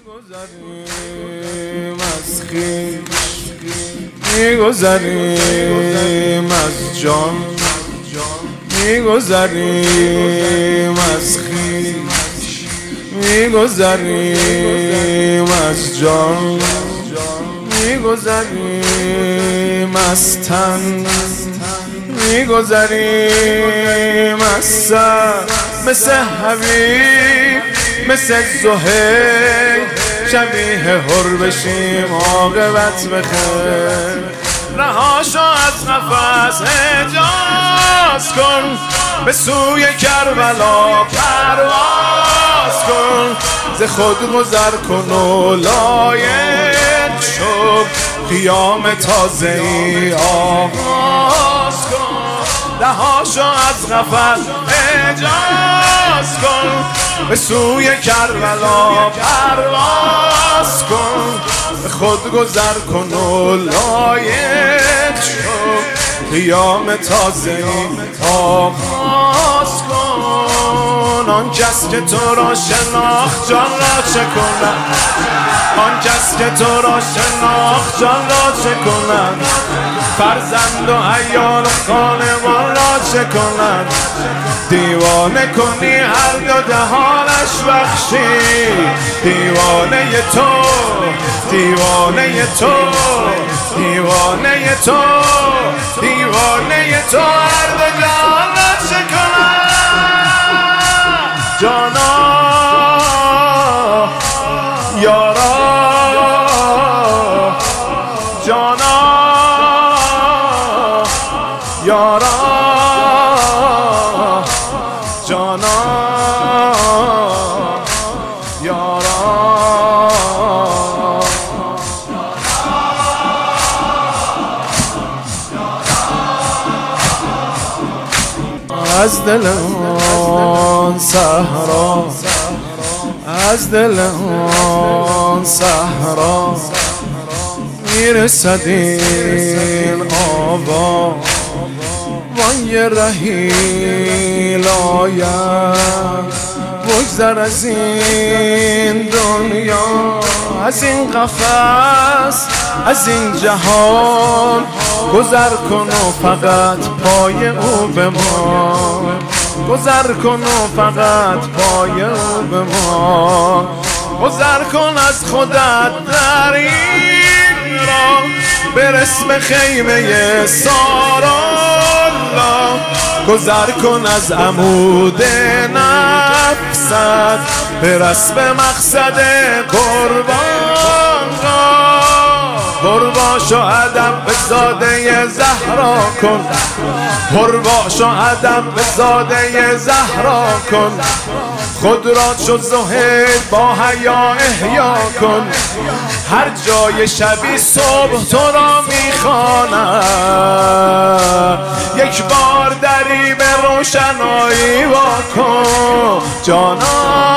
میگذریم از خویش، میگذریم از جان، میگذریم از خویش، میگذریم از جان، میگذریم از تن، میگذریم از سر، مثل حبیب، مثل زهیر، شبیه هر بشیم عاقبت بخیر. رهاشو از قفس حجاز کن، به سوی کربلا پرواز کن، ز خود گذر کن و لایق شو، قیام تازه‌ای آغاز کن. رهاشو از قفس حجاز کن، به سوی کربلا پرواز کن، به خود گذر کن و لایق شو، قیام تازه‌ای آغاز کن. آن کس که تو را شناخت جان را چه کند، آن کس که تو را شناخت جان را چه کند، فرزند و عیال خانمان را چه کند. دیوانه کنی هر دو دهانش بخشی، دیوانه تو، دیوانه تو، دیوانه تو، دیوانه تو هر دو جهان را چه کند. جانا یارا، جانا یارا، جانا یارا. از دل آن صحرا، از دل آن صحرا میرسد این آوا، وان یه رحیل آید بگذر از این دنیا، از این قفس، از این جهان گذر کن و فقط پای او بمان، گذر کن و فقط پای او بمان. گذر کن از خودت در این راه، برس به خیمه سارالله، گذر کن از عمود نفست، برس به مقصد قربان را. قرباش و ادب به زاده زهرا کن، قرباش و ادب به زاده زهرا کن، خود را چو زهیر با حیا احیا کن. هر جای شبی صبح تو را میخواند، یک بار دری به روشنایی وا کن. جانا